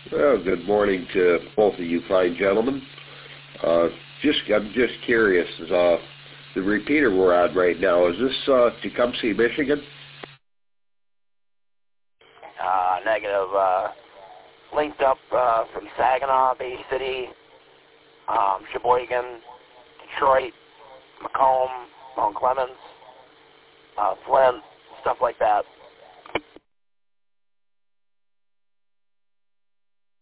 Well, good morning to both of you fine gentlemen. I'm just curious, the repeater we're on right now, is this Tecumseh, Michigan? Negative. Linked up from Saginaw, Bay City, Sheboygan, Detroit, Macomb, Mount Clemens, Flint, stuff like that.